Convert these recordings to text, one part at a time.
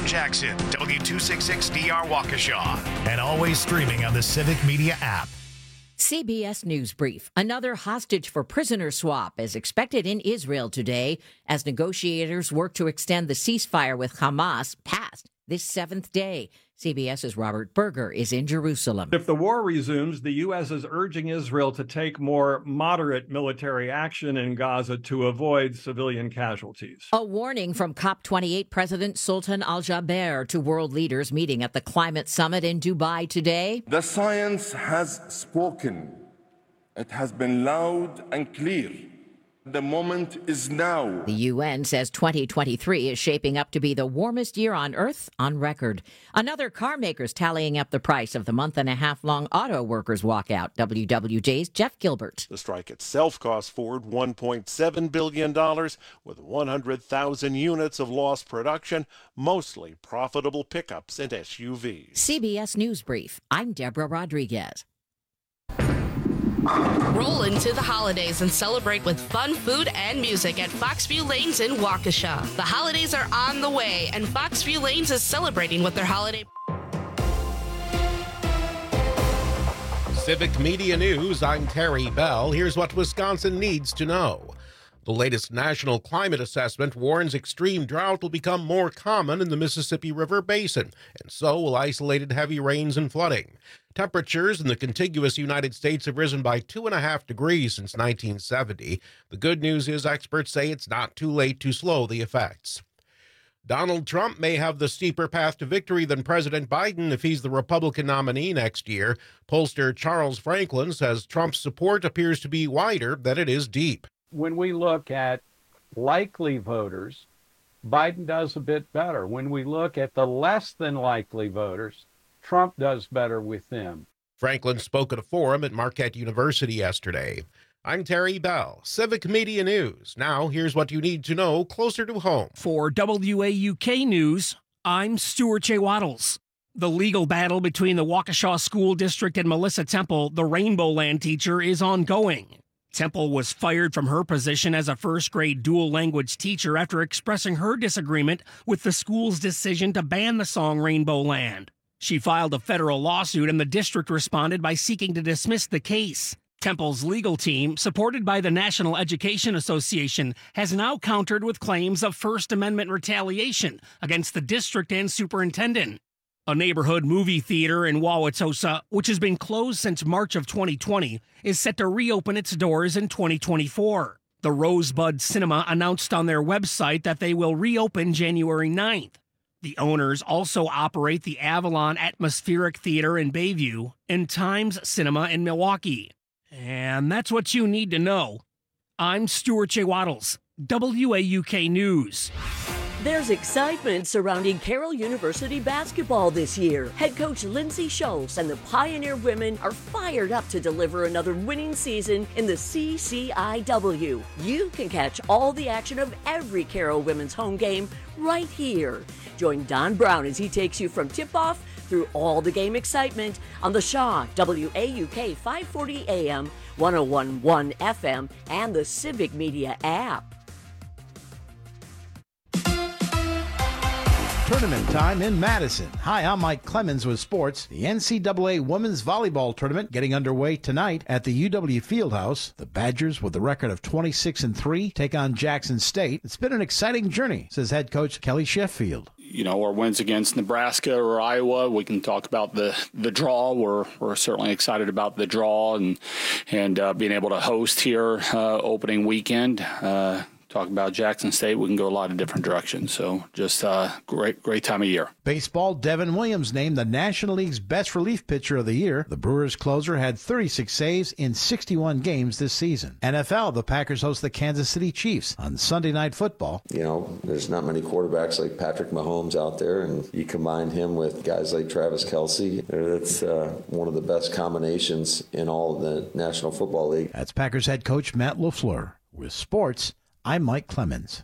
Jackson, W266DR Waukesha, and always streaming on the Civic Media app. CBS News Brief. Another hostage for prisoner swap is expected in Israel today as negotiators work to extend the ceasefire with Hamas past this seventh day. CBS's Robert Berger is in Jerusalem. If the war resumes, the U.S. is urging Israel to take more moderate military action in Gaza to avoid civilian casualties. A warning from COP28 President Sultan Al-Jaber to world leaders meeting at the climate summit in Dubai today. The science has spoken. It has been loud and clear. The moment is now. The UN says 2023 is shaping up to be the warmest year on Earth on record. Another car maker's tallying up the price of the month-and-a-half-long auto workers' walkout. WWJ's Jeff Gilbert. The strike itself cost Ford $1.7 billion, with 100,000 units of lost production, mostly profitable pickups and SUVs. CBS News Brief. I'm Deborah Rodriguez. Roll into the holidays and celebrate with fun food and music at Foxview Lanes in Waukesha. The holidays are on the way, and Foxview Lanes is celebrating with their holiday. Civic Media News, I'm Terry Bell. Here's what Wisconsin needs to know. The latest national climate assessment warns extreme drought will become more common in the Mississippi River Basin, and so will isolated heavy rains and flooding. Temperatures in the contiguous United States have risen by 2.5 degrees since 1970. The good news is experts say it's not too late to slow the effects. Donald Trump may have the steeper path to victory than President Biden if he's the Republican nominee next year. Pollster Charles Franklin says Trump's support appears to be wider than it is deep. When we look at likely voters, Biden does a bit better. When we look at the less than likely voters, Trump does better with them. Franklin spoke at a forum at Marquette University yesterday. I'm Terry Bell, Civic Media News. Now, here's what you need to know closer to home. For WAUK News, I'm Stuart J. Waddles. The legal battle between the Waukesha School District and Melissa Temple, the Rainbow Land teacher, is ongoing. Temple was fired from her position as a first-grade dual-language teacher after expressing her disagreement with the school's decision to ban the song Rainbow Land. She filed a federal lawsuit, and the district responded by seeking to dismiss the case. Temple's legal team, supported by the National Education Association, has now countered with claims of First Amendment retaliation against the district and superintendent. A neighborhood movie theater in Wauwatosa, which has been closed since March of 2020, is set to reopen its doors in 2024. The Rosebud Cinema announced on their website that they will reopen January 9th. The owners also operate the Avalon Atmospheric Theater in Bayview and Times Cinema in Milwaukee. And that's what you need to know. I'm Stuart J. Waddles, WAUK News. There's excitement surrounding Carroll University basketball this year. Head coach Lindsay Schultz and the Pioneer women are fired up to deliver another winning season in the CCIW. You can catch all the action of every Carroll women's home game right here. Join Don Brown as he takes you from tip-off through all the game excitement on the Shaw, WAUK 540 AM, 101.1 FM, and the Civic Media app. Tournament time in Madison. Hi, I'm Mike Clemens with sports. The NCAA Women's Volleyball Tournament getting underway tonight at the UW Fieldhouse. The Badgers, with a record of 26-3, take on Jackson State. It's been an exciting journey, says head coach Kelly Sheffield. You know, our wins against Nebraska or Iowa, we can talk about the draw. We're certainly excited about the draw and being able to host here opening weekend. Talk about Jackson State, we can go a lot of different directions. So just great time of year. Baseball, Devin Williams named the National League's best relief pitcher of the year. The Brewers closer had 36 saves in 61 games this season. NFL, the Packers host the Kansas City Chiefs on Sunday Night Football. You know, there's not many quarterbacks like Patrick Mahomes out there, and you combine him with guys like Travis Kelce. That's one of the best combinations in all of the National Football League. That's Packers head coach Matt LaFleur. With sports, I'm Mike Clemens.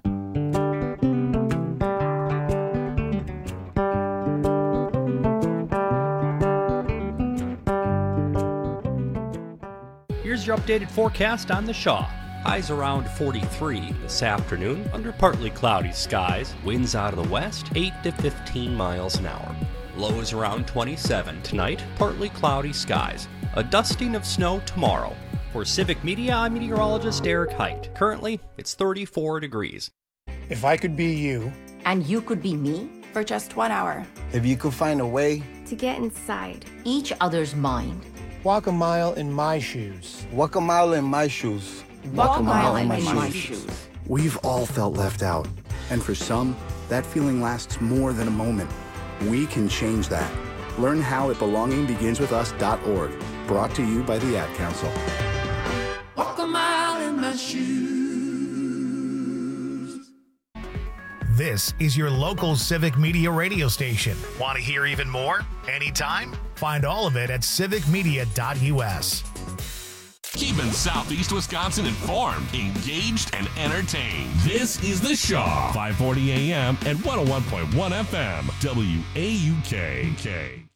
Here's your updated forecast on the Shaw. Highs around 43 this afternoon under partly cloudy skies. Winds out of the west 8 to 15 miles an hour. Lows around 27 tonight, partly cloudy skies. A dusting of snow tomorrow. For Civic Media, I'm meteorologist Eric Height. Currently, it's 34 degrees. If I could be you. And you could be me for just 1 hour. If you could find a way to get inside each other's mind. Walk a mile in my shoes. Walk a mile in my shoes. Walk a mile in my shoes. We've all felt left out. And for some, that feeling lasts more than a moment. We can change that. Learn how at belongingbeginswithus.org. Brought to you by the Ad Council. Walk a mile in my shoes. This is your local Civic Media radio station. Want to hear even more? Anytime? Find all of it at civicmedia.us. Keeping Southeast Wisconsin informed, engaged, and entertained. This is The Shaw, 540 AM and 101.1 FM, WAUK.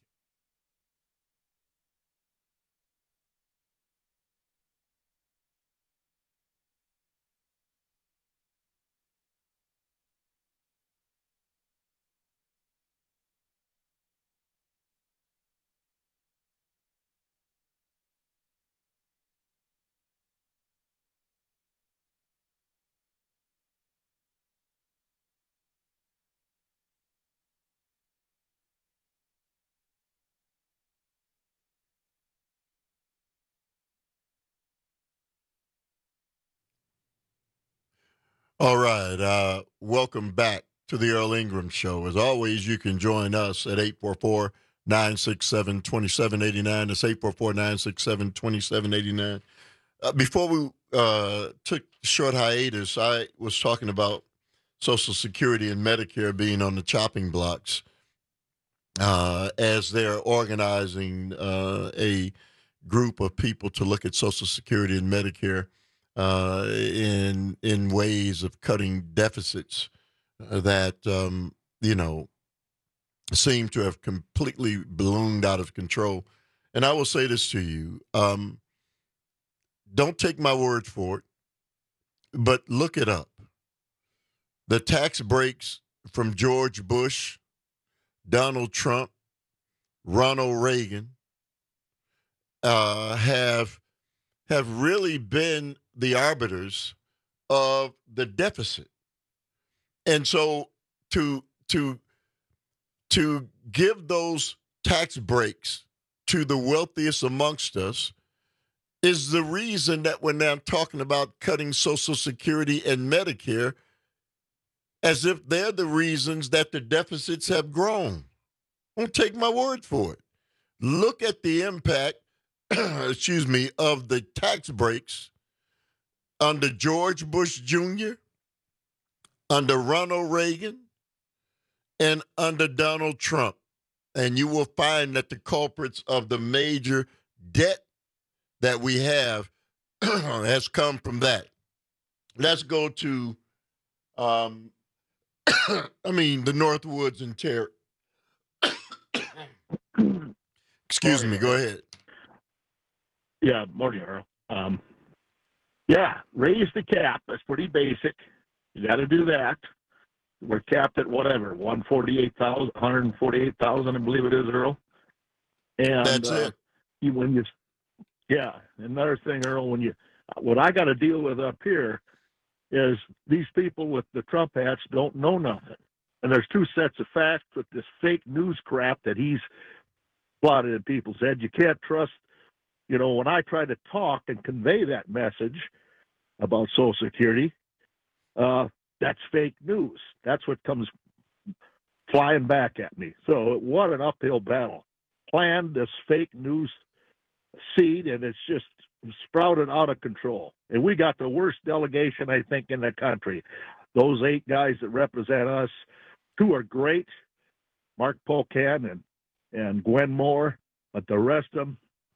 All right. Welcome back to the Earl Ingram Show. As always, you can join us at 844-967-2789. That's 844-967-2789. Before we took a short hiatus, I was talking about Social Security and Medicare being on the chopping blocks as they're organizing a group of people to look at Social Security and Medicare in ways of cutting deficits that, seem to have completely ballooned out of control. And I will say this to you. Don't take my word for it, but look it up. The tax breaks from George Bush, Donald Trump, Ronald Reagan have really been the arbiters of the deficit. And so to give those tax breaks to the wealthiest amongst us is the reason that we're now talking about cutting Social Security and Medicare as if they're the reasons that the deficits have grown. Don't take my word for it. Look at the impact, of the tax breaks under George Bush Jr., under Ronald Reagan, and under Donald Trump. And you will find that the culprits of the major debt that we have has come from that. Let's go to, the Northwoods and Terry. Excuse me, go ahead. Yeah, morning, Earl. Raise the cap. That's pretty basic. You got to do that. We're capped at whatever, 148,000, I believe it is, Earl. And that's it. Another thing, Earl, what I got to deal with up here is these people with the Trump hats don't know nothing. And there's two sets of facts with this fake news crap that he's plotted in people's heads. You can't trust. When I try to talk and convey that message about Social Security, that's fake news. That's what comes flying back at me. So what an uphill battle. Planned this fake news seed, and it's just sprouted out of control. And we got the worst delegation, I think, in the country. Those 8 guys that represent us, 2 are great, Mark Pocan and Gwen Moore, but the rest of them,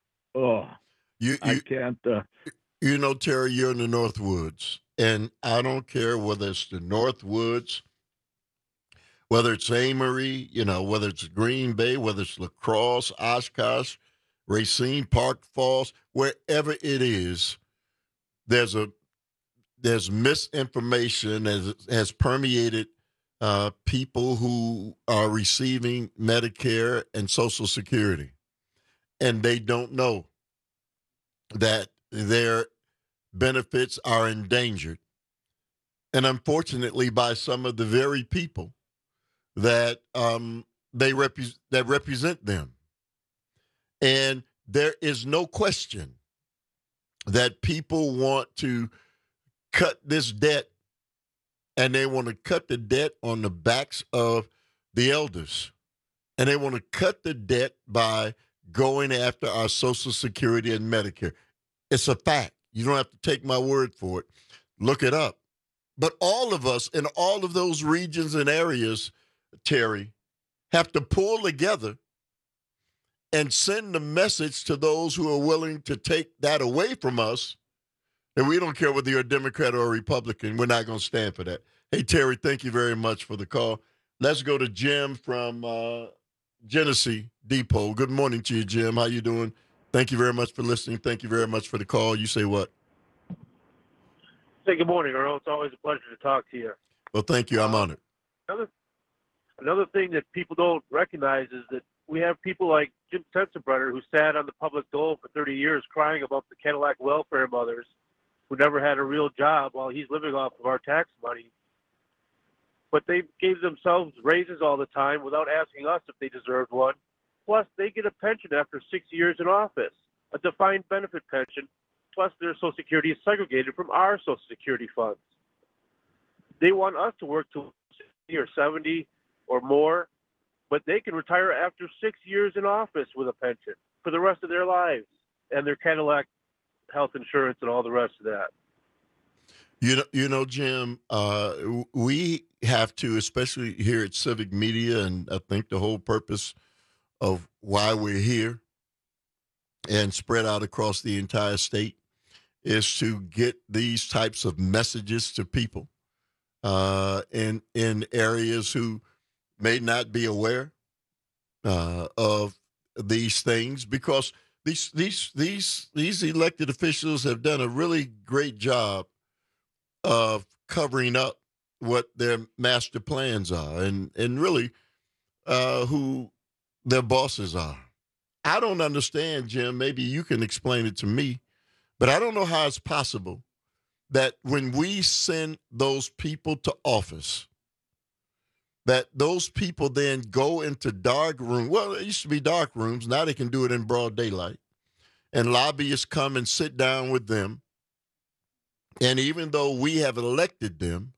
I can't. Terry, you're in the Northwoods, and I don't care whether it's the Northwoods, whether it's Amory, whether it's Green Bay, whether it's La Crosse, Oshkosh, Racine, Park Falls, wherever it is, there's a there's misinformation has permeated people who are receiving Medicare and Social Security, and they don't know that their benefits are endangered, and unfortunately by some of the very people that that represent them. And there is no question that people want to cut this debt, and they want to cut the debt on the backs of the elders. And they want to cut the debt by going after our Social Security and Medicare. It's a fact. You don't have to take my word for it. Look it up. But all of us in all of those regions and areas, Terry, have to pull together and send the message to those who are willing to take that away from us. And we don't care whether you're a Democrat or a Republican. We're not going to stand for that. Hey, Terry, thank you very much for the call. Let's go to Jim from Genesee Depot. Good morning to you, Jim. How you doing? Thank you very much for listening. Thank you very much for the call. You say what? Say good morning, Earl. It's always a pleasure to talk to you. Well, thank you. I'm honored. Another thing that people don't recognize is that we have people like Jim Sensenbrenner, who sat on the public dole for 30 years crying about the Cadillac welfare mothers who never had a real job while he's living off of our tax money. But they gave themselves raises all the time without asking us if they deserved one. Plus, they get a pension after 6 years in office, a defined benefit pension, plus their Social Security is segregated from our Social Security funds. They want us to work to 60 or 70 or more, but they can retire after 6 years in office with a pension for the rest of their lives and their Cadillac health insurance and all the rest of that. You know, Jim, we have to, especially here at Civic Media, and I think the whole purpose of why we're here and spread out across the entire state is to get these types of messages to people in areas who may not be aware of these things, because these elected officials have done a really great job of covering up what their master plans are and really who their bosses are. I don't understand, Jim. Maybe you can explain it to me, but I don't know how it's possible that when we send those people to office, that those people then go into dark rooms. Well, it used to be dark rooms. Now they can do it in broad daylight. And lobbyists come and sit down with them. And even though we have elected them,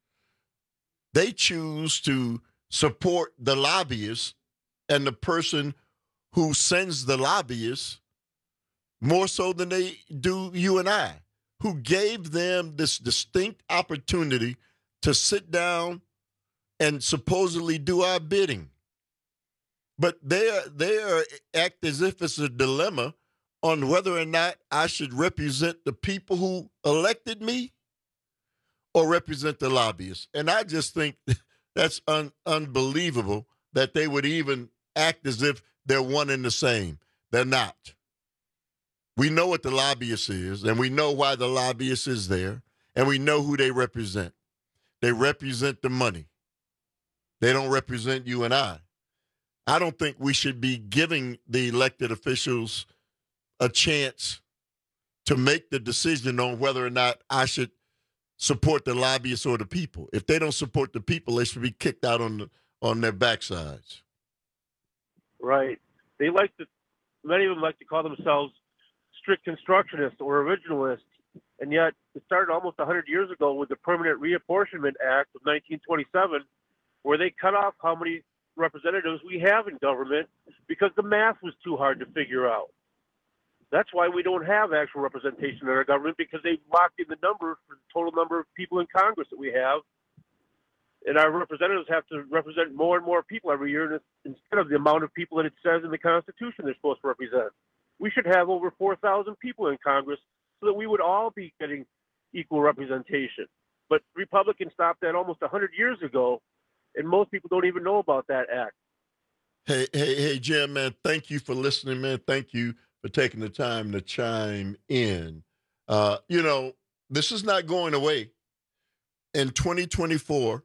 they choose to support the lobbyists and the person who sends the lobbyists more so than they do you and I, who gave them this distinct opportunity to sit down and supposedly do our bidding. But they act as if it's a dilemma on whether or not I should represent the people who elected me or represent the lobbyists. And I just think that's unbelievable that they would even act as if they're one and the same. They're not. We know what the lobbyist is, and we know why the lobbyist is there, and we know who they represent. They represent the money. They don't represent you and I. I don't think we should be giving the elected officials a chance to make the decision on whether or not I should support the lobbyists or the people. If they don't support the people, they should be kicked out on their backsides. Right. Many of them like to call themselves strict constructionists or originalists, and yet it started almost 100 years ago with the Permanent Reapportionment Act of 1927, where they cut off how many representatives we have in government because the math was too hard to figure out. That's why we don't have actual representation in our government, because they've locked in the number for the total number of people in Congress that we have. And our representatives have to represent more and more people every year instead of the amount of people that it says in the Constitution they're supposed to represent. We should have over 4,000 people in Congress so that we would all be getting equal representation. But Republicans stopped that almost 100 years ago, and most people don't even know about that act. Hey, Jim, man, thank you for listening, man. Thank you for taking the time to chime in. this is not going away. In 2024,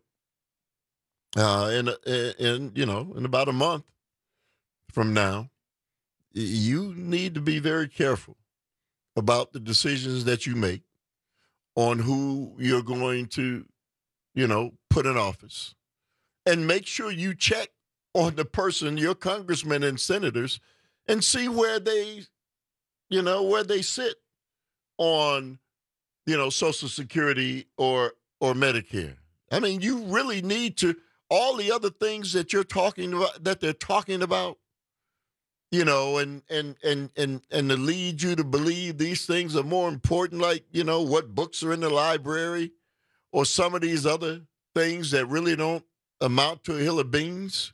in about a month from now, you need to be very careful about the decisions that you make on who you're going to, put in office. And make sure you check on the person, your congressmen and senators, and see where they sit on, Social Security or Medicare. I mean, you really need to, all the other things that you're talking about, that they're talking about, and to lead you to believe these things are more important, like, what books are in the library or some of these other things that really don't amount to a hill of beans,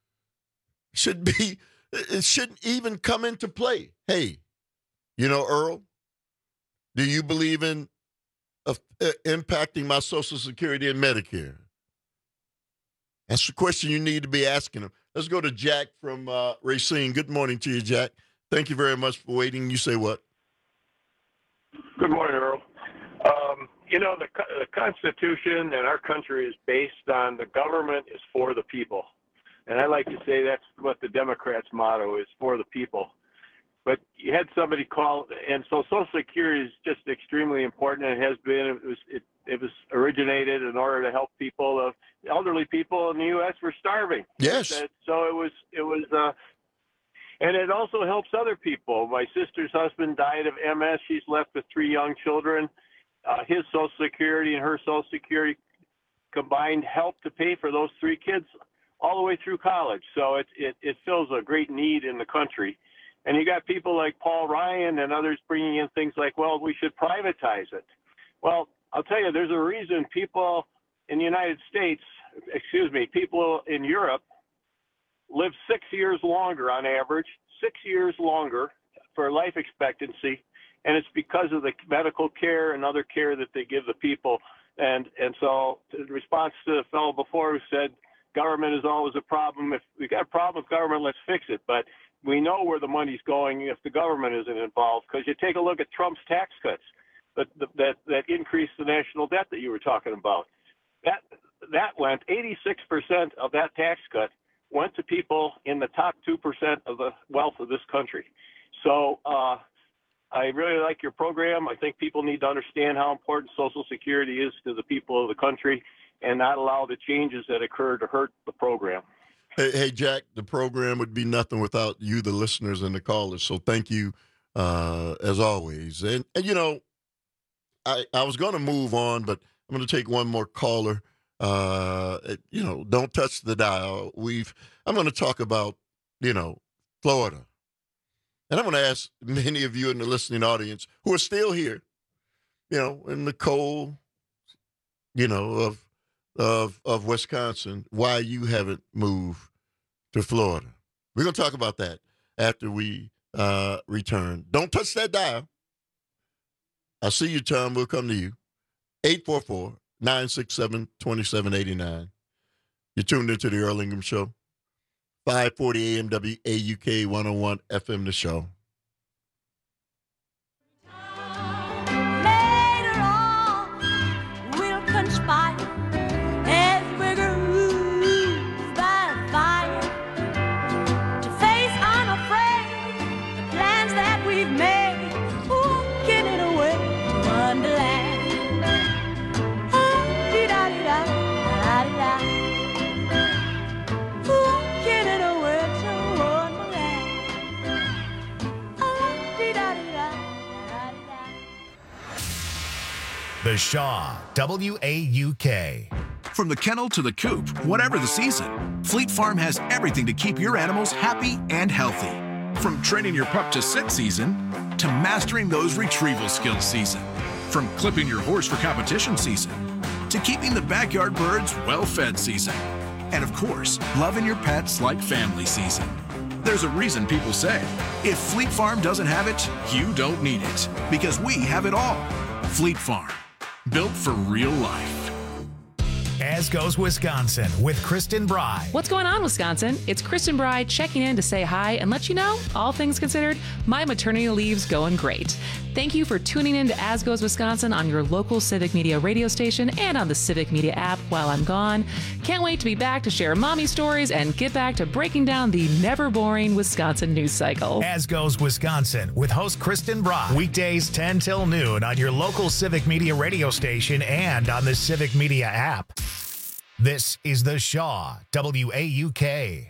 it shouldn't even come into play. Hey, Earl, do you believe in impacting my Social Security and Medicare? That's the question you need to be asking them. Let's go to Jack from Racine. Good morning to you, Jack. Thank you very much for waiting. You say what? Good morning, Earl. The Constitution and our country is based on the government is for the people. And I like to say that's what the Democrats' motto is, for the people. But you had somebody call, and so Social Security is just extremely important. It has been. It was originated in order to help people. Elderly people in the U.S. were starving. Yes. So it was, and it also helps other people. My sister's husband died of MS. She's left with 3 young children. His Social Security and her Social Security combined help to pay for those 3 kids all the way through college. So it fills a great need in the country. And you got people like Paul Ryan and others bringing in things like, well, we should privatize it. Well, I'll tell you, there's a reason people in the United States, people in Europe live 6 years longer on average, 6 years longer for life expectancy. And it's because of the medical care and other care that they give the people. And so in response to the fellow before who said government is always a problem, if we got a problem with government, let's fix it. But we know where the money's going if the government isn't involved, because you take a look at Trump's tax cuts that increased the national debt that you were talking about. That went 86% of that tax cut went to people in the top 2% of the wealth of this country. So I really like your program. I think people need to understand how important Social Security is to the people of the country and not allow the changes that occur to hurt the program. Hey, Jack, the program would be nothing without you, the listeners and the callers. So thank you, as always. And I was going to move on, but I'm going to take one more caller. Don't touch the dial. I'm going to talk about, Florida. And I'm going to ask many of you in the listening audience who are still here, in the cold, of Wisconsin, why you haven't moved to Florida. We're going to talk about that after we return. Don't touch that dial. I see you, Tom. We'll come to you. 844-967-2789. You're tuned into the Earl Ingham Show. 540 AM WAUK 101 FM, the show. Later on, we'll conspire as we groove by the fire to face unafraid the plans that we've made, walking it away to Wonderland. Oh-dee-da-dee-da-da-da-da. The Shaw, WAUK. From the kennel to the coop, whatever the season, Fleet Farm has everything to keep your animals happy and healthy. From training your pup to sit season, to mastering those retrieval skills season. From clipping your horse for competition season, to keeping the backyard birds well-fed season. And of course, loving your pets like family season. There's a reason people say, if Fleet Farm doesn't have it, you don't need it. Because we have it all. Fleet Farm. Built for real life. As Goes Wisconsin with Kristen Bry. What's going on, Wisconsin? It's Kristen Bry checking in to say hi and let you know, all things considered, my maternity leave's going great. Thank you for tuning in to As Goes Wisconsin on your local Civic Media radio station and on the Civic Media app while I'm gone. Can't wait to be back to share mommy stories and get back to breaking down the never-boring Wisconsin news cycle. As Goes Wisconsin with host Kristen Brock. Weekdays 10 till noon on your local Civic Media radio station and on the Civic Media app. This is The Shaw, WAUK.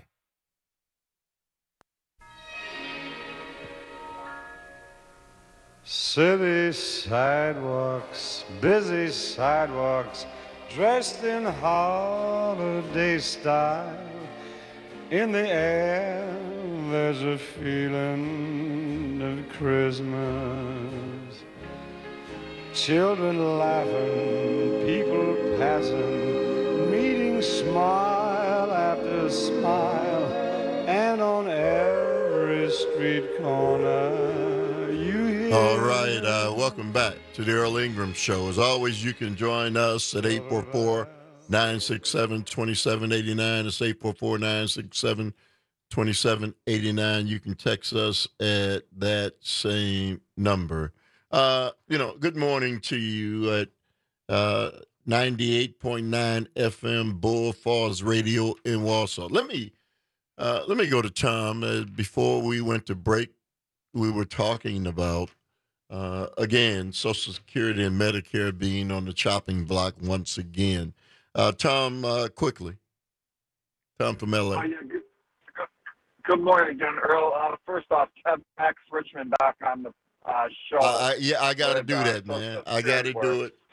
City sidewalks, busy sidewalks, dressed in holiday style. In the air, there's a feeling of Christmas. Children laughing, people passing, meeting smile after smile, and on every street corner you hear. All right, welcome back to the Earl Ingram Show. As always, you can join us at 844-967-2789. It's 844-967-2789. You can text us at that same number. Good morning to you at 98.9 FM Bull Falls Radio in Wausau. Let me go to Tom. Before we went to break, we were talking about, again, Social Security and Medicare being on the chopping block once again. Tom, quickly. Tom from LA. Good morning again, Earl. First off, Kev Max Richmond back on the show. I got to do that, man. I got to do it.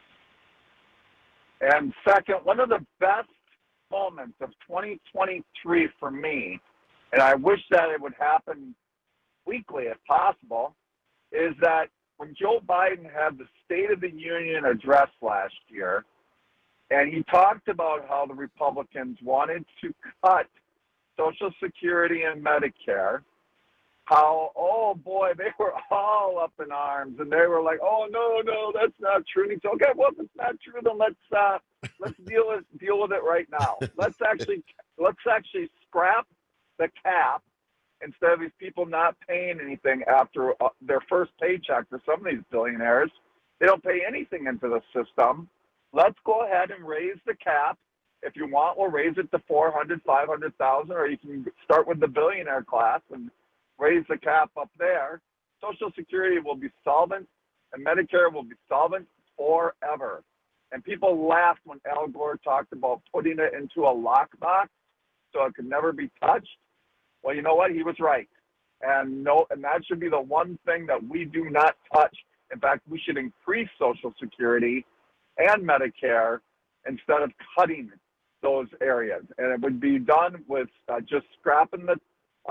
And second, one of the best moments of 2023 for me, and I wish that it would happen weekly if possible, is that when Joe Biden had the State of the Union address last year, and he talked about how the Republicans wanted to cut Social Security and Medicare, how, oh boy, they were all up in arms, and they were like, oh no, that's not true. And he said, okay, well, if it's not true, then let's deal with it right now. Let's actually scrap the cap instead of these people not paying anything after their first paycheck. For some of these billionaires, they don't pay anything into the system. Let's go ahead and raise the cap. If you want, we'll raise it to 400, 500,000, or you can start with the billionaire class and raise the cap up there. Social Security will be solvent, and Medicare will be solvent forever. And people laughed when Al Gore talked about putting it into a lockbox so it could never be touched. Well, you know what? He was right. And that should be the one thing that we do not touch. In fact, we should increase Social Security and Medicare instead of cutting those areas. And it would be done with just scrapping the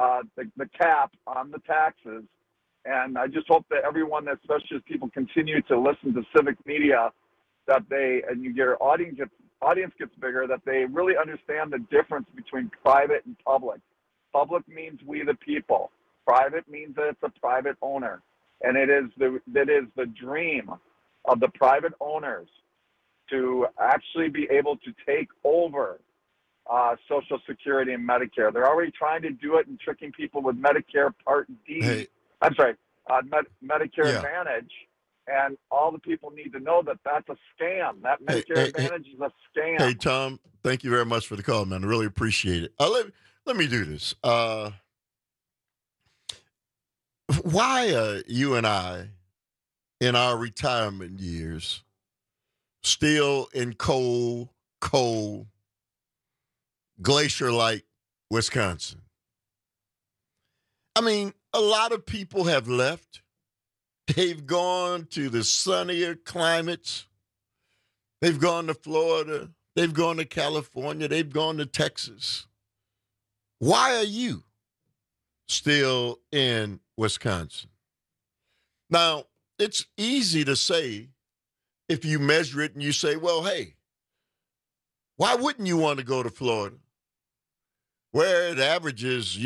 cap on the taxes. And I just hope that everyone, especially as people continue to listen to civic media, that your audience gets bigger, that they really understand the difference between private and public. Public means we the people. Private means that it's a private owner. And it is the dream of the private owners to actually be able to take over Social Security and Medicare. They're already trying to do it and tricking people with Medicare Part D. Medicare Advantage. And all the people need to know that that's a scam. That Medicare Advantage is a scam. Hey, Tom, thank you very much for the call, man. I really appreciate it. Let me do this. Why are you and I, in our retirement years, still in cold, glacier-like Wisconsin? I mean, a lot of people have left. They've gone to the sunnier climates. They've gone to Florida. They've gone to California. They've gone to Texas. Why are you still in Wisconsin? Now, it's easy to say if you measure it and you say, well, hey, why wouldn't you want to go to Florida, where it averages,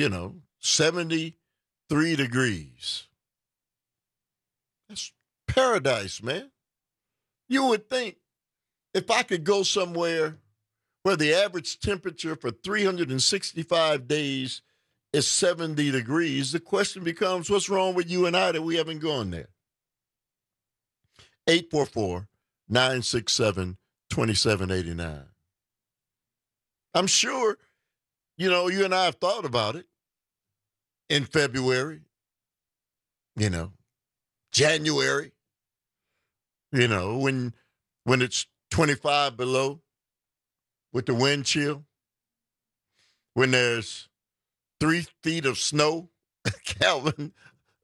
73 degrees? That's paradise, man. You would think if I could go somewhere where the average temperature for 365 days is 70 degrees, the question becomes, what's wrong with you and I that we haven't gone there? 844-967-2789. I'm sure, you and I have thought about it in February, January, when it's 25 below with the wind chill, when there's 3 feet of snow, Calvin,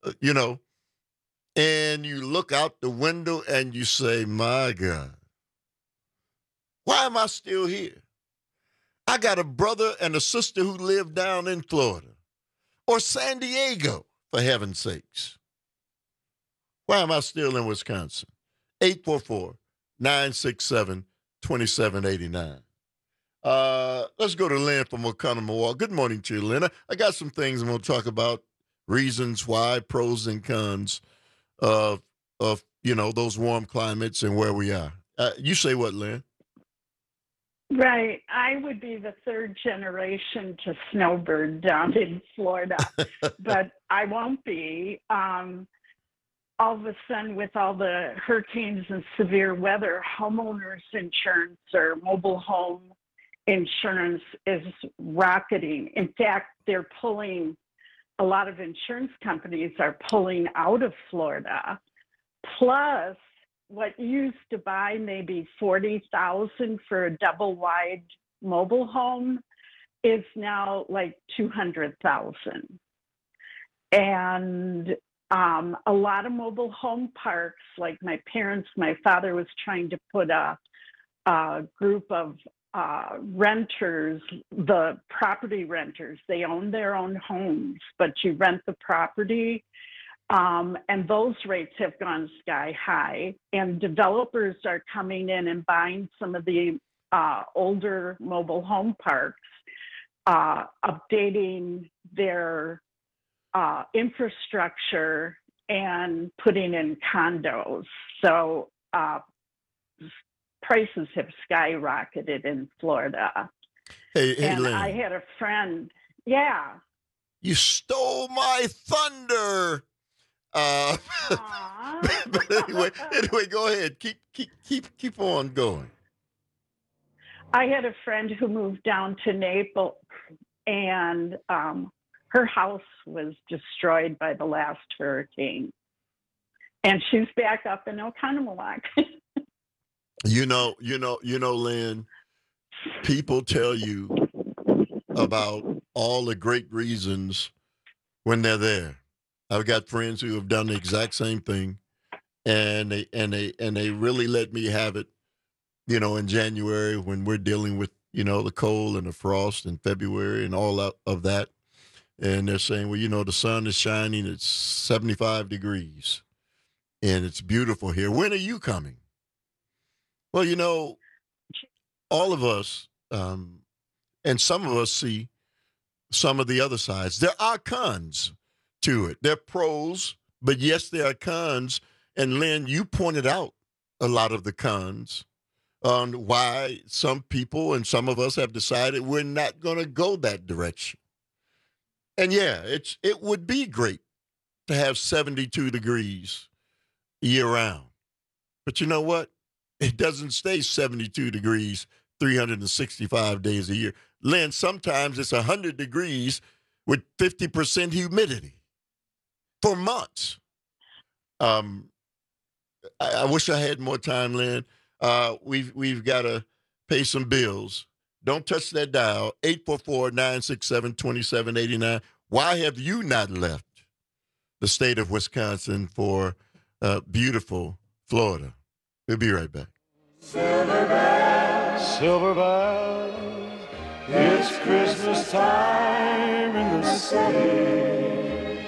and you look out the window and you say, my God, why am I still here? I got a brother and a sister who live down in Florida or San Diego, for heaven's sakes. Why am I still in Wisconsin? 844-967-2789. Let's go to Lynn from Oconomowoc. Good morning to you, Lynn. I got some things I'm going to talk about, reasons why, pros and cons of those warm climates and where we are. You say what, Lynn? Right. I would be the third generation to snowbird down in Florida, but I won't be. All of a sudden, with all the hurricanes and severe weather, homeowners insurance or mobile home insurance is rocketing. In fact, a lot of insurance companies are pulling out of Florida. Plus, what used to buy maybe $40,000 for a double wide mobile home is now like $200,000. And a lot of mobile home parks, like my father was trying to put a group of renters, the property renters. They own their own homes, but you rent the property. And those rates have gone sky high, and developers are coming in and buying some of the older mobile home parks, updating their infrastructure and putting in condos. So prices have skyrocketed in Florida. Hey, and Lynn. I had a friend. Yeah. You stole my thunder. But anyway, go ahead. Keep on going. I had a friend who moved down to Naples, and her house was destroyed by the last hurricane, and she's back up in Oconomowoc. Lynn, people tell you about all the great reasons when they're there. I've got friends who have done the exact same thing, and they really let me have it, in January when we're dealing with, the cold and the frost in February and all of that. And they're saying, well, the sun is shining, it's 75 degrees, and it's beautiful here. When are you coming? Well, all of us, and some of us see some of the other sides. There are cons to it. There are pros, but yes, there are cons. And Lynn, you pointed out a lot of the cons on why some people and some of us have decided we're not going to go that direction. And yeah, it would be great to have 72 degrees year round. But you know what? It doesn't stay 72 degrees 365 days a year. Lynn, sometimes it's 100 degrees with 50% humidity for months. I wish I had more time, Lynn. We've got to pay some bills. Don't touch that dial, 844-967-2789. Why have you not left the state of Wisconsin for beautiful Florida? We'll be right back. Silver bells, it's Christmas time in the city.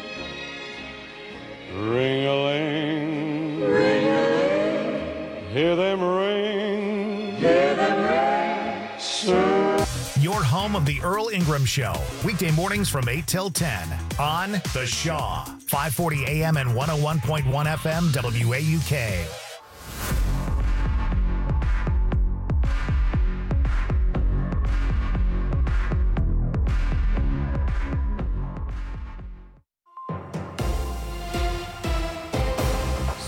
Ring-a-ling, ring-a-ling, hear them ring, Sir. Your home of the Earl Ingram Show. Weekday mornings from 8 till 10 on The Shaw. 540 AM and 101.1 FM WAUK.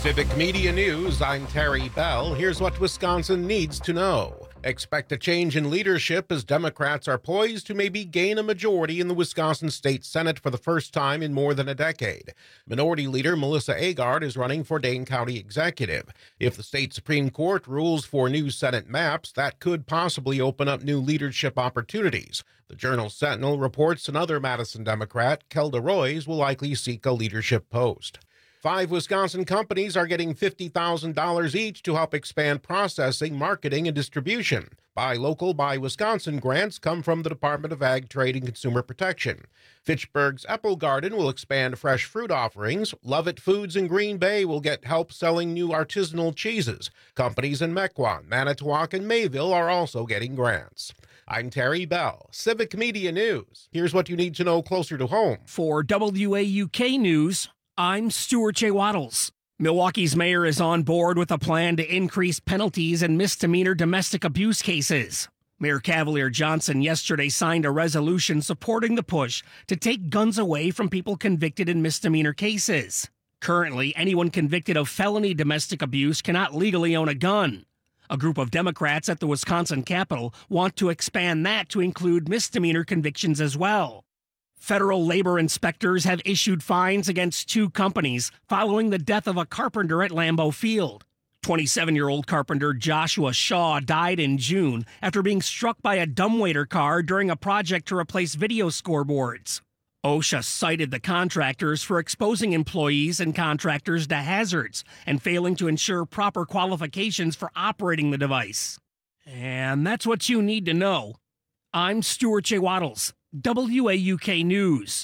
Civic Media News, I'm Terry Bell. Here's what Wisconsin needs to know. Expect a change in leadership as Democrats are poised to maybe gain a majority in the Wisconsin State Senate for the first time in more than a decade. Minority Leader Melissa Agard is running for Dane County Executive. If the state Supreme Court rules for new Senate maps, that could possibly open up new leadership opportunities. The Journal-Sentinel reports another Madison Democrat, Kelda Roys, will likely seek a leadership post. 5 Wisconsin companies are getting $50,000 each to help expand processing, marketing, and distribution. Buy Local, Buy Wisconsin grants come from the Department of Ag, Trade, and Consumer Protection. Fitchburg's Apple Garden will expand fresh fruit offerings. Lovett Foods in Green Bay will get help selling new artisanal cheeses. Companies in Mequon, Manitowoc, and Mayville are also getting grants. I'm Terry Bell, Civic Media News. Here's what you need to know closer to home. For WAUK News, I'm Stuart J. Waddles. Milwaukee's mayor is on board with a plan to increase penalties in misdemeanor domestic abuse cases. Mayor Cavalier Johnson yesterday signed a resolution supporting the push to take guns away from people convicted in misdemeanor cases. Currently, anyone convicted of felony domestic abuse cannot legally own a gun. A group of Democrats at the Wisconsin Capitol want to expand that to include misdemeanor convictions as well. Federal labor inspectors have issued fines against 2 companies following the death of a carpenter at Lambeau Field. 27-year-old carpenter Joshua Shaw died in June after being struck by a dumbwaiter car during a project to replace video scoreboards. OSHA cited the contractors for exposing employees and contractors to hazards and failing to ensure proper qualifications for operating the device. And that's what you need to know. I'm Stuart J. Waddles, WAUK News.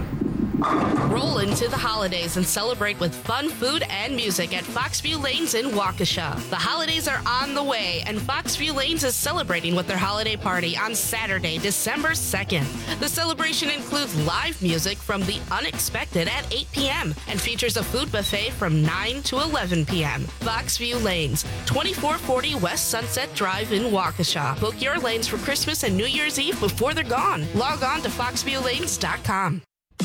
Roll into the holidays and celebrate with fun food and music at Foxview Lanes in Waukesha. The holidays are on the way, and Foxview Lanes is celebrating with their holiday party on Saturday, December 2nd. The celebration includes live music from The Unexpected at 8 p.m. and features a food buffet from 9 to 11 p.m. Foxview Lanes, 2440 West Sunset Drive in Waukesha. Book your lanes for Christmas and New Year's Eve before they're gone. Log on to foxviewlanes.com.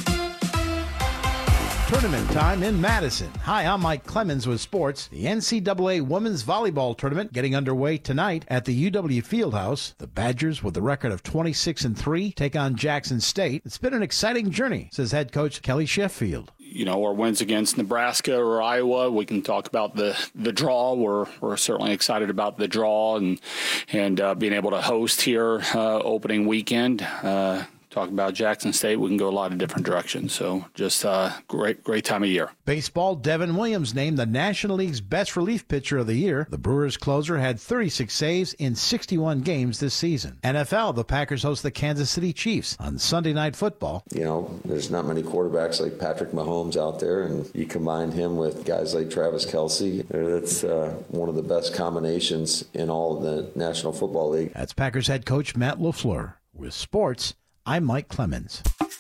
Tournament time in Madison. Hi, I'm Mike Clemens with sports. The NCAA Women's Volleyball Tournament getting underway tonight at the UW Fieldhouse. The Badgers, with a record of 26-3, take on Jackson State. It's been an exciting journey, says head coach Kelly Sheffield. You know, our wins against Nebraska or Iowa, we can talk about the draw. We're certainly excited about the draw and being able to host here opening weekend. Talk about Jackson State, we can go a lot of different directions. So just great time of year. Baseball, Devin Williams named the National League's best relief pitcher of the year. The Brewers closer had 36 saves in 61 games this season. NFL, the Packers host the Kansas City Chiefs on Sunday Night Football. You know, there's not many quarterbacks like Patrick Mahomes out there, and you combine him with guys like Travis Kelce. That's one of the best combinations in all of the National Football League. That's Packers head coach Matt LaFleur. With sports, I'm Mike Clemens.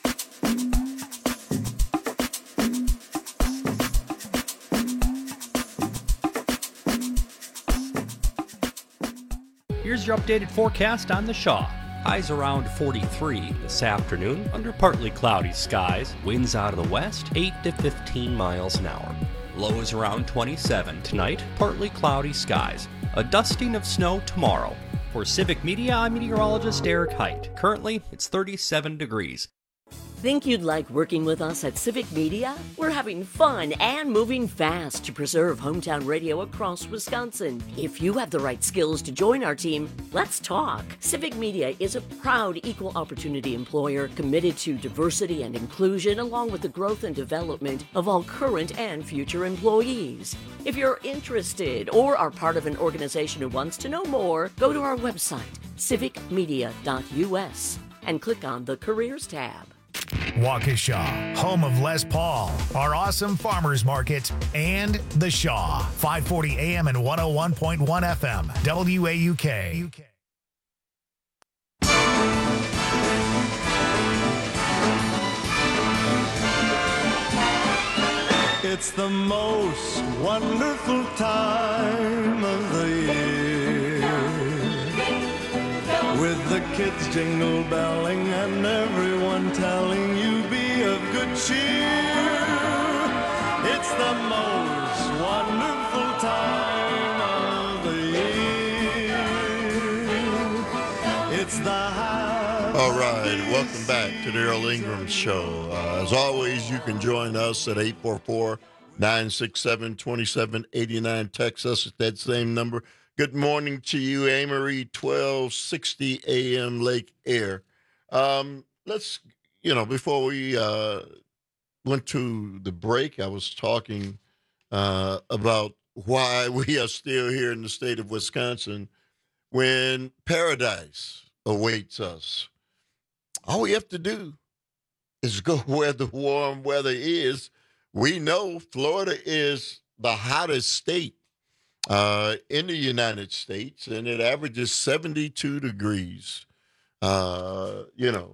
Here's your updated forecast on the Shaw. Highs around 43 this afternoon under partly cloudy skies. Winds out of the west 8 to 15 miles an hour. Lows around 27 tonight, partly cloudy skies. A dusting of snow tomorrow. For Civic Media, I'm meteorologist Eric Height. Currently, it's 37 degrees. Think you'd like working with us at Civic Media? We're having fun and moving fast to preserve hometown radio across Wisconsin. If you have the right skills to join our team, let's talk. Civic Media is a proud equal opportunity employer committed to diversity and inclusion along with the growth and development of all current and future employees. If you're interested or are part of an organization who wants to know more, go to our website, civicmedia.us, and click on the Careers tab. Waukesha, home of Les Paul, our awesome farmers market, and The Shaw, 540 AM and 101.1 FM, WAUK. It's the most wonderful time of the year, with the kids jingle belling and everyone telling you be of good cheer. It's the most wonderful time of the year. It's the high. All right, welcome back to the Earl Ingram Show. As always, you can join us at 844-967-2789. Text us at that same number. Good morning to you, Amory, 1260 AM Lake Air. Let's, before we went to the break, I was talking about why we are still here in the state of Wisconsin when paradise awaits us. All we have to do is go where the warm weather is. We know Florida is the hottest state in the United States, and it averages 72 degrees, over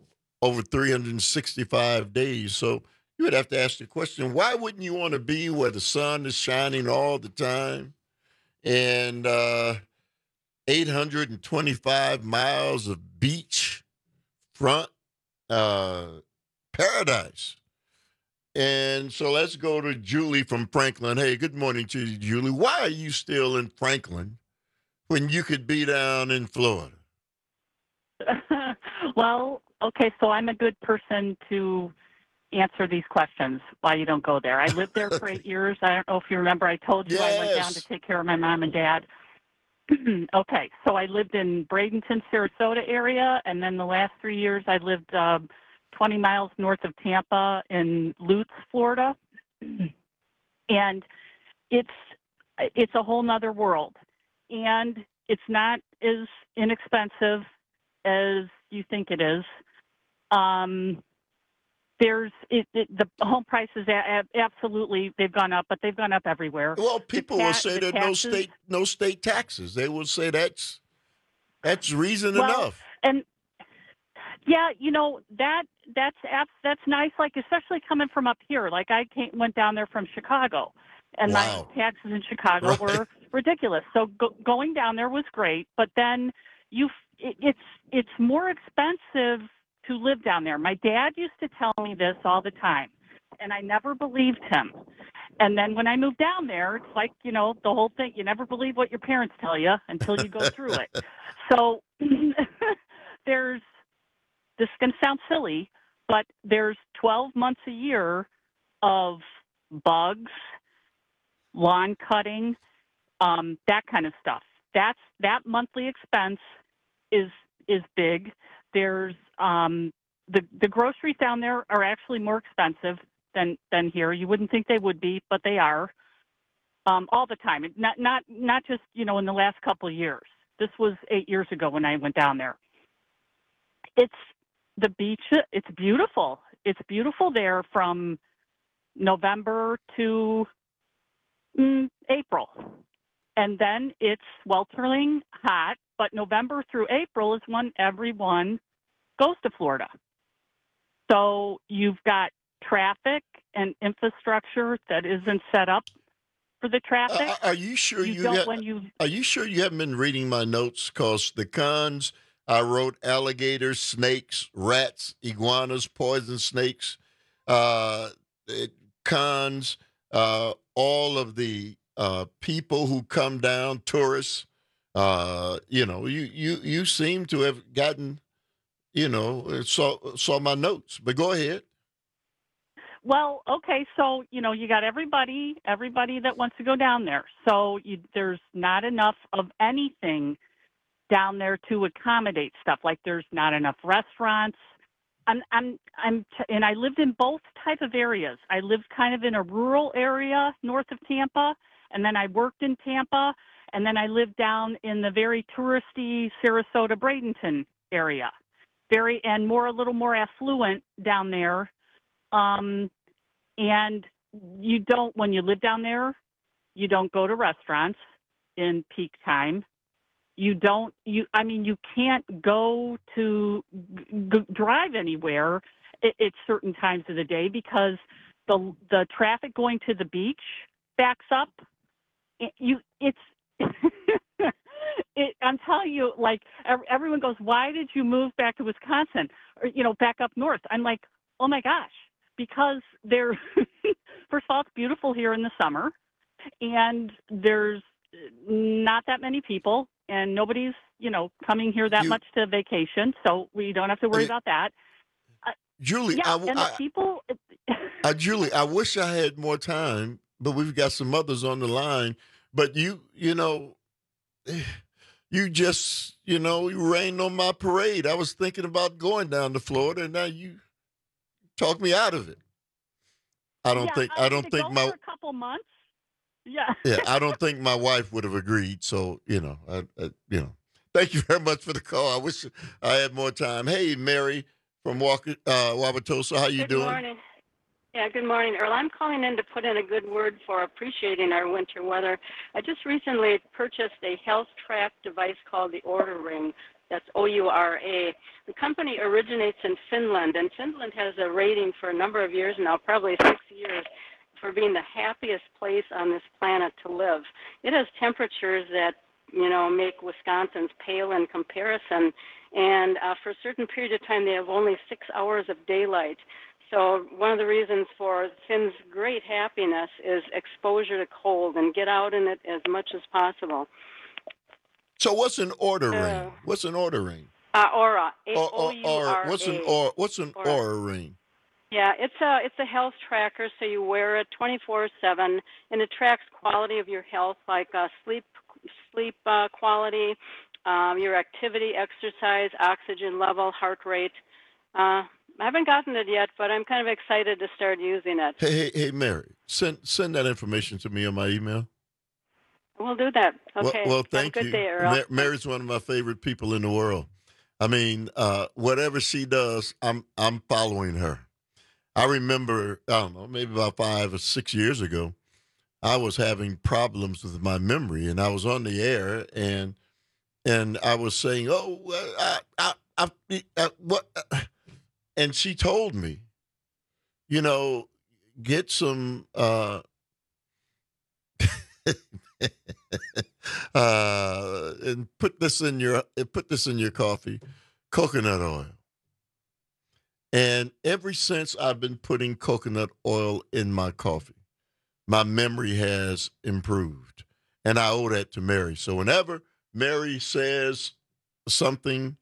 365 days. So you would have to ask the question, why wouldn't you want to be where the sun is shining all the time and 825 miles of beach front paradise? And so let's go to Julie from Franklin. Hey, good morning to you, Julie. Why are you still in Franklin when you could be down in Florida? Well, okay, so I'm a good person to answer these questions why you don't go there. I lived there for 8 years. I don't know if you remember, I told you I went down to take care of my mom and dad. Okay, so I lived in Bradenton, Sarasota area, and then the last 3 years I lived 20 miles north of Tampa in Lutz, Florida. And it's a whole nother world. And it's not as inexpensive as you think it is. The home prices absolutely, they've gone up, but they've gone up everywhere. Well, people will say that no state taxes. They will say that's reason enough. And yeah, that's nice. Like, especially coming from up here. Like, went down there from Chicago, and my taxes in Chicago were ridiculous. So going down there was great, but then it's more expensive to live down there. My dad used to tell me this all the time, and I never believed him. And then when I moved down there, it's like, the whole thing, you never believe what your parents tell you until you go through it. So this is going to sound silly, but there's 12 months a year of bugs, lawn cutting, that kind of stuff. That monthly expense is big. There's the groceries down there are actually more expensive than here. You wouldn't think they would be, but they are all the time. Not just in the last couple of years. This was 8 years ago when I went down there. It's the beach. It's beautiful. It's beautiful there from November to April, and then it's sweltering hot. But November through April is when everyone goes to Florida. So you've got traffic and infrastructure that isn't set up for the traffic. Are you sure Are you sure you haven't been reading my notes? Because the cons, I wrote alligators, snakes, rats, iguanas, poison snakes, cons, all of the people who come down, tourists. You seem to have gotten, saw my notes, but go ahead. Well, okay, so you got everybody that wants to go down there. So there's not enough of anything down there to accommodate stuff. Like there's not enough restaurants. And I lived in both type of areas. I lived kind of in a rural area north of Tampa, and then I worked in Tampa, and then I lived down in the very touristy Sarasota Bradenton area, a little more affluent down there. And when you live down there, you don't go to restaurants in peak time. You can't go to drive anywhere at certain times of the day because the traffic going to the beach backs up. I'm telling you, like everyone goes, why did you move back to Wisconsin or, back up north? I'm like, oh my gosh, because first of all, it's beautiful here in the summer. and there's not that many people, and nobody's, coming here that much to vacation, so we don't have to worry about that. Julie, people. Julie, I wish I had more time, but we've got some others on the line. But you just, you rained on my parade. I was thinking about going down to Florida, and now you talk me out of it. I don't think for a couple months. Yeah. Yeah, I don't think my wife would have agreed. So, thank you very much for the call. I wish I had more time. Hey, Mary from Wauwatosa, how you doing? Good morning. Yeah, good morning, Earl. I'm calling in to put in a good word for appreciating our winter weather. I just recently purchased a health track device called the Oura Ring. That's Oura. The company originates in Finland, and Finland has a rating for a number of years now, probably 6 years, for being the happiest place on this planet to live. It has temperatures that, make Wisconsin's pale in comparison, and for a certain period of time, they have only 6 hours of daylight. So one of the reasons for Finn's great happiness is exposure to cold and get out in it as much as possible. So what's an Oura Ring? What's an Oura Ring? Oura. What's an Oura Ring? Yeah, it's a health tracker, so you wear it 24/7, and it tracks quality of your health, like sleep quality, your activity, exercise, oxygen level, heart rate. I haven't gotten it yet, but I'm kind of excited to start using it. Hey, Mary, send that information to me on my email. We'll do that. Okay. Well, thank you. you. Day, Earl. Mary's one of my favorite people in the world. I mean, whatever she does, I'm following her. I remember, I don't know, maybe about 5 or 6 years ago, I was having problems with my memory, and I was on the air, and I was saying, what? And she told me, get some and put this in your coffee, coconut oil. And ever since I've been putting coconut oil in my coffee, my memory has improved. And I owe that to Mary. So whenever Mary says something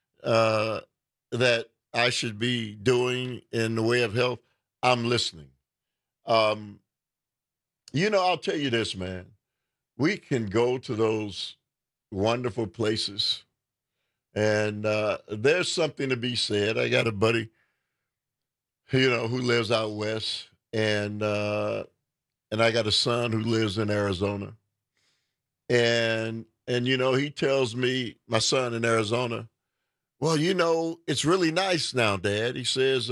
that I should be doing in the way of health, I'm listening. I'll tell you this, man. We can go to those wonderful places, and there's something to be said. I got a buddy, who lives out west, and I got a son who lives in Arizona, and he tells me, my son in Arizona, well, it's really nice now, Dad. He says,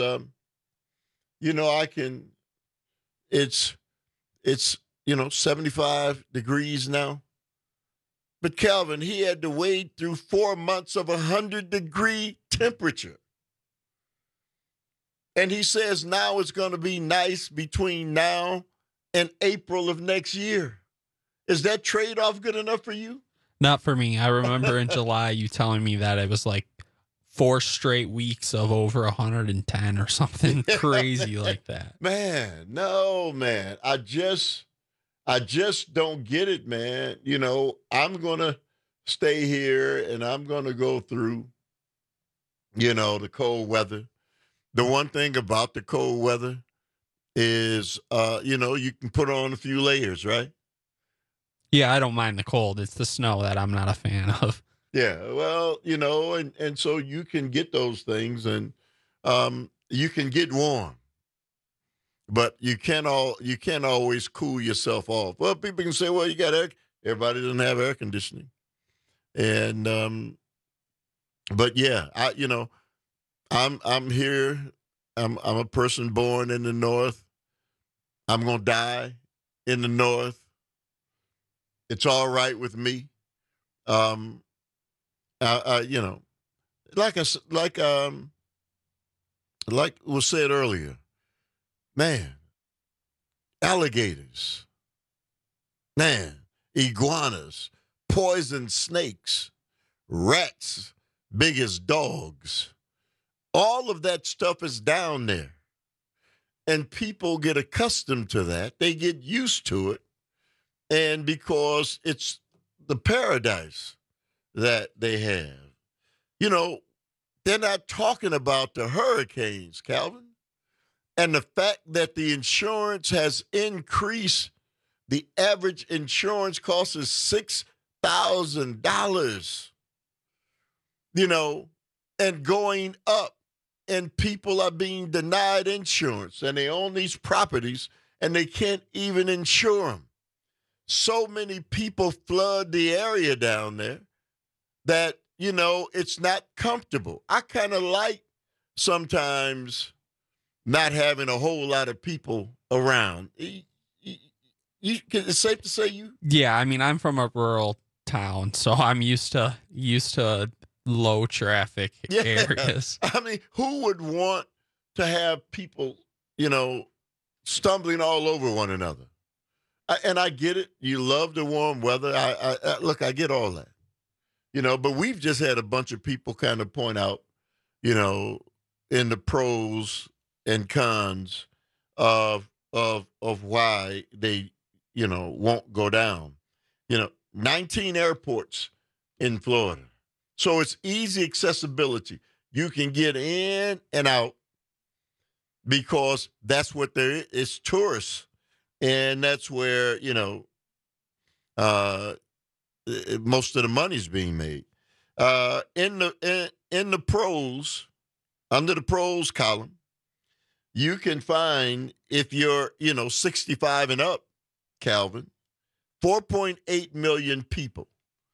it's 75 degrees now. But Calvin, he had to wade through 4 months of 100-degree temperature. And he says now it's going to be nice between now and April of next year. Is that trade-off good enough for you? Not for me. I remember in July you telling me that it was like 4 straight weeks of over 110 or something crazy like that. Man, no, man. I just don't get it, man. I'm going to stay here and I'm going to go through, the cold weather. The one thing about the cold weather is, you can put on a few layers, right? Yeah, I don't mind the cold. It's the snow that I'm not a fan of. Yeah, well, and so you can get those things and you can get warm. But you can't always cool yourself off. Well, people can say, well, you got air. Everybody doesn't have air conditioning. And but yeah, I'm here. I'm a person born in the North. I'm gonna die in the North. It's all right with me. Like was said earlier, man, alligators, man, iguanas, poison snakes, rats, big as dogs. All of that stuff is down there. And people get accustomed to that. They get used to it. and because it's the paradise that they have. You know, they're not talking about the hurricanes, Calvin, and the fact that the insurance has increased. The average insurance cost is $6,000, you know, and going up, and people are being denied insurance, and they own these properties, and they can't even insure them. So many people flood the area down there that, you know, it's not comfortable. I kind of like sometimes not having a whole lot of people around. It's safe to say you? Yeah, I mean, I'm from a rural town, so I'm used to low traffic areas. I mean, who would want to have people, you know, stumbling all over one another? And I get it. You love the warm weather. Look, I get all that, you know, but we've just had a bunch of people kind of point out, you know, in the pros and cons of why they, you know, won't go down. You know, 19 airports in Florida. So it's easy accessibility. You can get in and out because that's what there is. It's tourists. And that's where, you know, most of the money's being made. In the pros, under the pros column, you can find, if you're, you know, 65 and up, Calvin, 4.8 million people,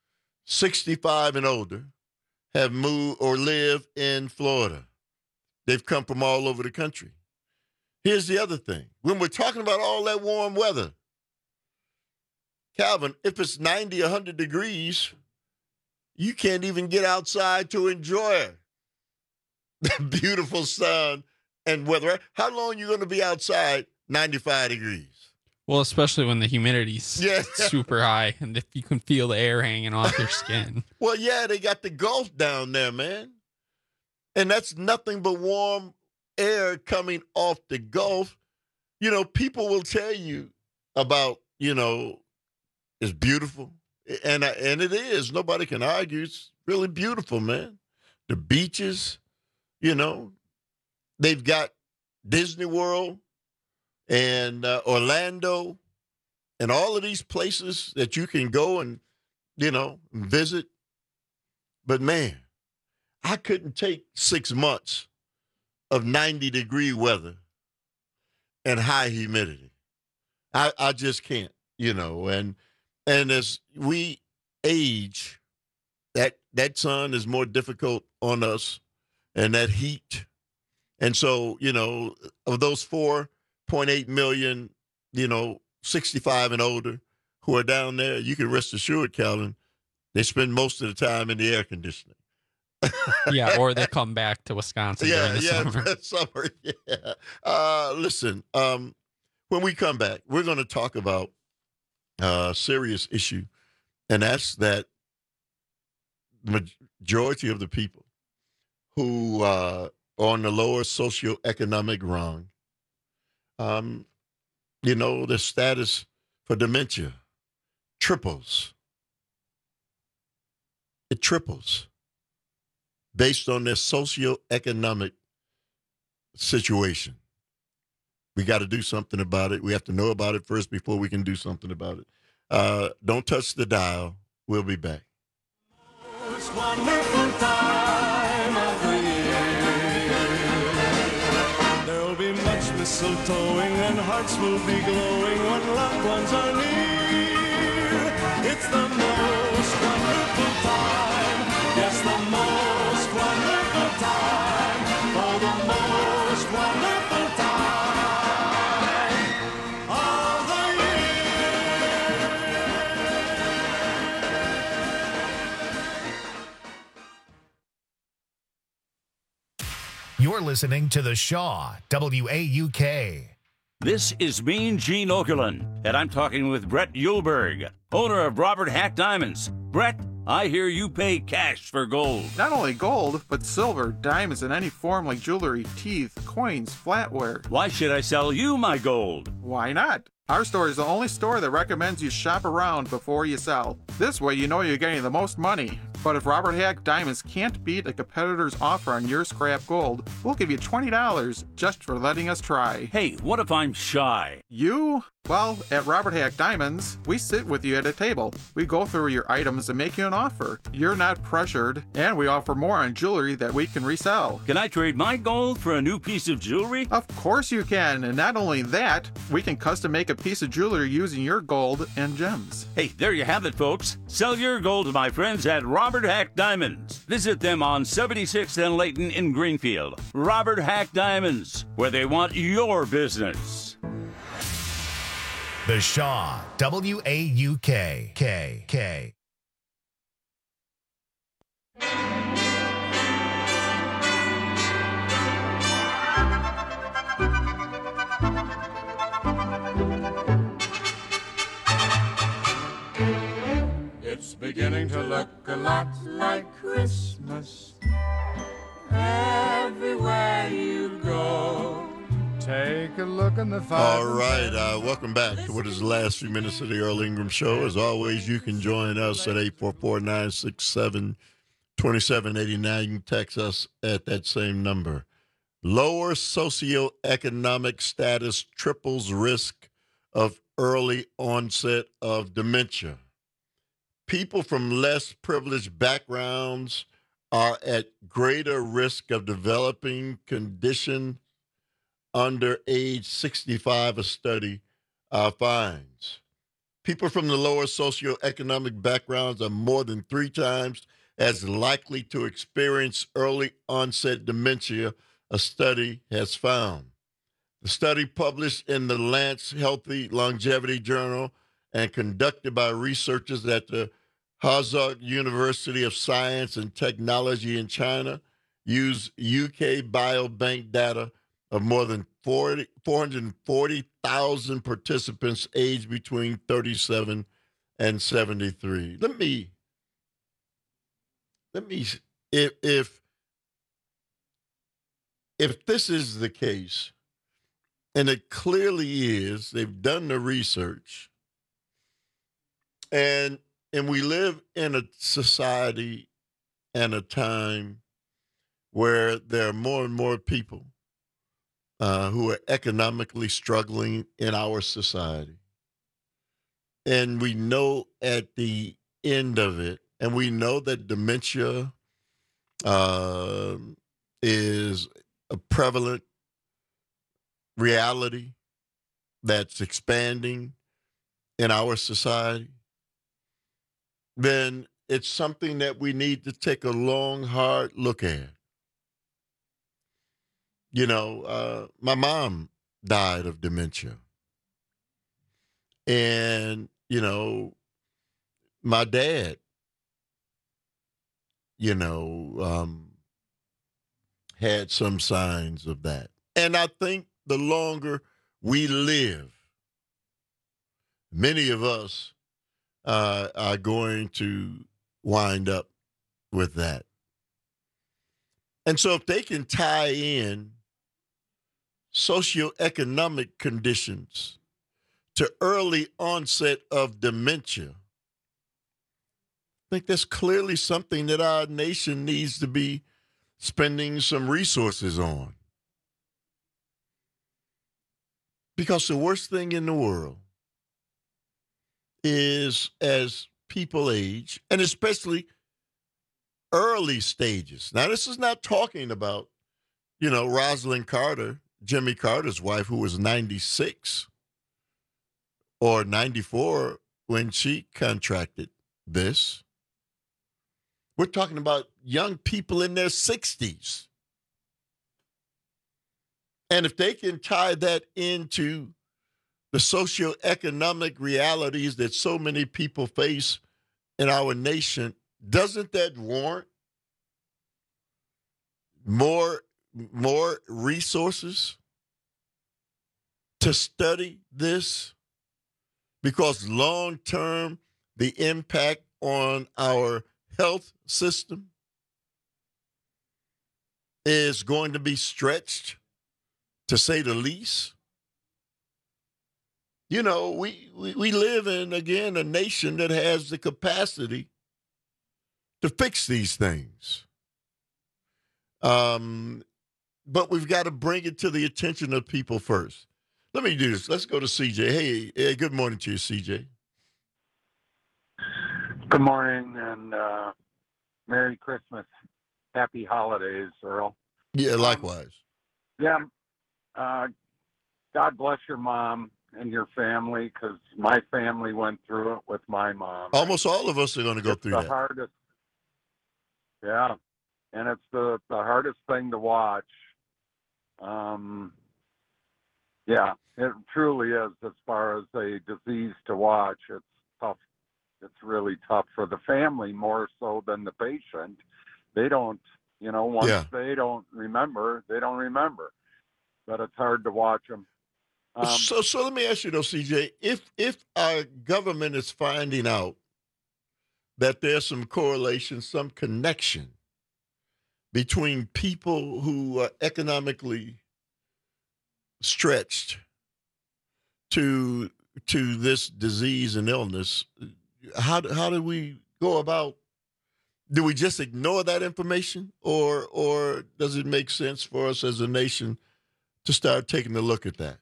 65 and older, have moved or live in Florida. They've come from all over the country. Here's the other thing. When we're talking about all that warm weather, Calvin, if it's 90, 100 degrees, you can't even get outside to enjoy the beautiful sun and weather. How long are you going to be outside 95 degrees? Well, especially when the humidity's super high and if you can feel the air hanging off your skin. Well, yeah, they got the Gulf down there, man. And that's nothing but warm air coming off the Gulf. You know, people will tell you about, you know, it's beautiful. And it is. Nobody can argue. It's really beautiful, man. The beaches, you know, they've got Disney World and Orlando and all of these places that you can go and, you know, visit. But, man, I couldn't take 6 months of 90-degree weather and high humidity. I just can't, you know. And as we age, that sun is more difficult on us and that heat. And so, you know, of those 4.8 million, you know, 65 and older who are down there, you can rest assured, Calvin, they spend most of the time in the air conditioning. Yeah, or they come back to Wisconsin during the summer. Yeah. Listen, when we come back, we're going to talk about a serious issue, and that's that the majority of the people who are on the lower socioeconomic rung, you know, the status for dementia triples. It triples based on their socioeconomic situation. We got to do something about it. We have to know about it first before we can do something about it. Don't touch the dial. We'll be back. Most wonderful time of the year. There'll be much mistletoeing and hearts will be glowing when loved ones are near. It's the most wonderful time. Yes, the most wonderful time. Oh, the most wonderful time of the You're listening to The Shaw, WAUK. This is me, Gene Okerlund, and I'm talking with Brett Uhlberg, owner of Robert Hack Diamonds. Brett, I hear you pay cash for gold. Not only gold, but silver, diamonds in any form like jewelry, teeth, coins, flatware. Why should I sell you my gold? Why not? Our store is the only store that recommends you shop around before you sell. This way you know you're getting the most money. But if Robert Hack Diamonds can't beat a competitor's offer on your scrap gold, we'll give you $20 just for letting us try. Hey, what if I'm shy? You? Well, at Robert Hack Diamonds, we sit with you at a table. We go through your items and make you an offer. You're not pressured, and we offer more on jewelry that we can resell. Can I trade my gold for a new piece of jewelry? Of course you can, and not only that, we can custom make a piece of jewelry using your gold and gems. Hey, there you have it, folks. Sell your gold to my friends at Robert Hack Diamonds. Visit them on 76th and Layton in Greenfield. Robert Hack Diamonds, where they want your business. The Shaw, W-A-U-K, K. It's beginning to look a lot like Christmas everywhere you go. Take a look in the fire. All right, welcome back to what is the last few minutes of the Earl Ingram Show. As always, you can join us at 844-967-2789. You can text us at that same number. Lower socioeconomic status triples risk of early onset of dementia. People from less privileged backgrounds are at greater risk of developing condition under age 65, a study finds. People from the lower socioeconomic backgrounds are more than 3 times as likely to experience early onset dementia, a study has found. The study, published in the Lance Healthy Longevity Journal and conducted by researchers at the Hazard University of Science and Technology in China, used UK Biobank data of more than 440,000 participants aged between 37 and 73. Let me if this is the case, and it clearly is, they've done the research, and we live in a society and a time where there are more and more people who are economically struggling in our society. And we know at the end of it, and we know that dementia is a prevalent reality that's expanding in our society, then it's something that we need to take a long, hard look at. You know, my mom died of dementia. And, you know, my dad, you know, had some signs of that. And I think the longer we live, many of us are going to wind up with that. And so if they can tie in socioeconomic conditions to early onset of dementia, I think that's clearly something that our nation needs to be spending some resources on. Because the worst thing in the world is, as people age, and especially early stages. Now, this is not talking about, you know, Rosalind Carter, Jimmy Carter's wife, who was 96 or 94 when she contracted this. We're talking about young people in their 60s. And if they can tie that into the socioeconomic realities that so many people face in our nation, doesn't that warrant more resources to study this? Because long-term, the impact on our health system is going to be stretched, to say the least. you know, we live in, again, a nation that has the capacity to fix these things. But we've got to bring it to the attention of people first. Let me do this. Let's go to CJ. Hey, good morning to you, CJ. Good morning, and Merry Christmas. Happy holidays, Earl. Yeah, likewise. God bless your mom and your family, because my family went through it with my mom. Almost all of us are going to go through the that. Hardest, yeah, and it's the hardest thing to watch. Yeah, it truly is. As far as a disease to watch, it's tough. It's really tough for the family more so than the patient. They don't, once they don't remember, they don't remember. But it's hard to watch them. So let me ask you though, CJ, if our government is finding out that there's some correlation, some connection between people who are economically stretched to this disease and illness, how do we go about? Do we just ignore that information, or does it make sense for us as a nation to start taking a look at that?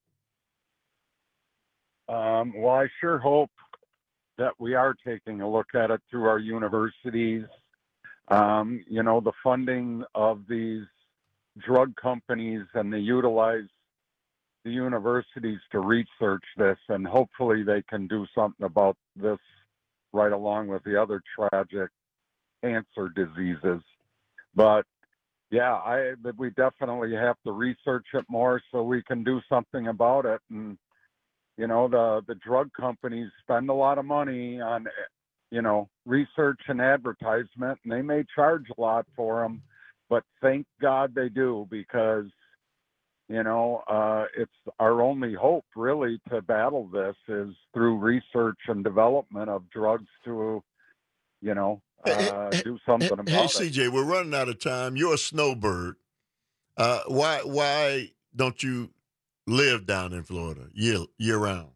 Well, I sure hope that we are taking a look at it through our universities. The funding of these drug companies, and they utilize the universities to research this, and hopefully they can do something about this right along with the other tragic cancer diseases. But yeah, we definitely have to research it more so we can do something about it. And the drug companies spend a lot of money on research and advertisement, and they may charge a lot for them, but thank God they do, because it's our only hope really to battle this is through research and development of drugs to do something about it. Hey, CJ, we're running out of time. You're a snowbird. Why don't you live down in Florida year round?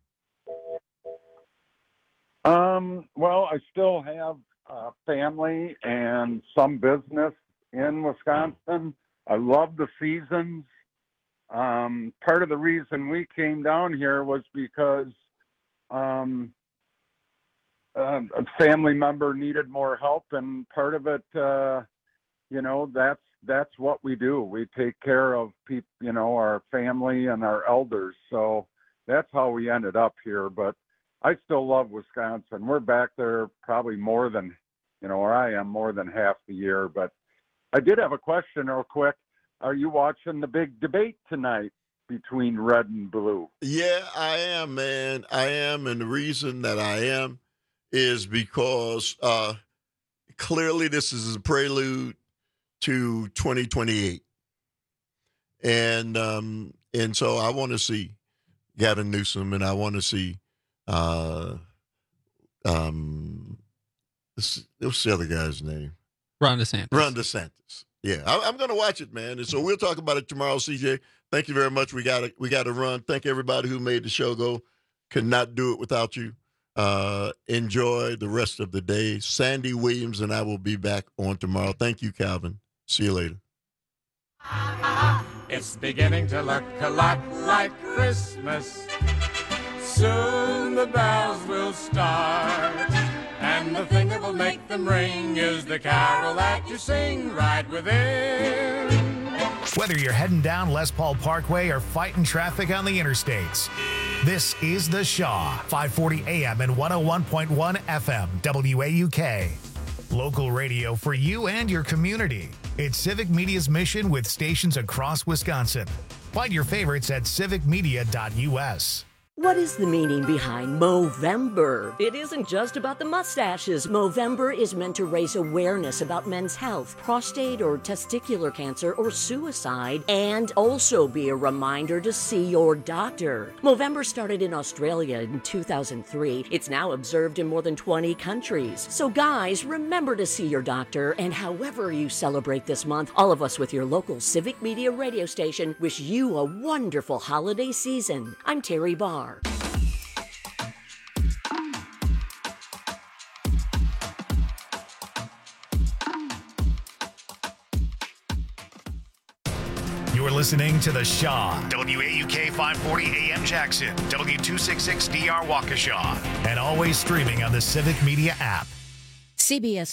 Well, I still have family and some business in Wisconsin. I love the seasons. Part of the reason we came down here was because a family member needed more help, and part of it, that's what we do. We take care of people, our family and our elders. So that's how we ended up here. But I still love Wisconsin. We're back there probably more than, or I am more than half the year. But I did have a question real quick. Are you watching the big debate tonight between red and blue? Yeah, I am, man. I am. And the reason that I am is because clearly this is a prelude to 2028. And so I want to see Gavin Newsom, and I want to see what's the other guy's name? Ron DeSantis. Ron DeSantis. Yeah, I'm going to watch it, man. And so we'll talk about it tomorrow, CJ. Thank you very much. We got to run. Thank everybody who made the show go. Could not do it without you. Enjoy the rest of the day. Sandy Williams and I will be back on tomorrow. Thank you, Calvin. See you later. It's beginning to look a lot like Christmas. Soon the bells will start, and the thing that will make them ring is the carol that you sing right within. Whether you're heading down Les Paul Parkway or fighting traffic on the interstates, this is The Shaw, 540 AM and 101.1 FM, WAUK. Local radio for you and your community. It's Civic Media's mission with stations across Wisconsin. Find your favorites at civicmedia.us. What is the meaning behind Movember? It isn't just about the mustaches. Movember is meant to raise awareness about men's health, prostate or testicular cancer, or suicide, and also be a reminder to see your doctor. Movember started in Australia in 2003. It's now observed in more than 20 countries. So guys, remember to see your doctor, and however you celebrate this month, all of us with your local Civic Media radio station wish you a wonderful holiday season. I'm Terry Barr. listening to The Shaw, WAUK 540 AM Jackson, W266DR Waukesha, and always streaming on the Civic Media app. CBS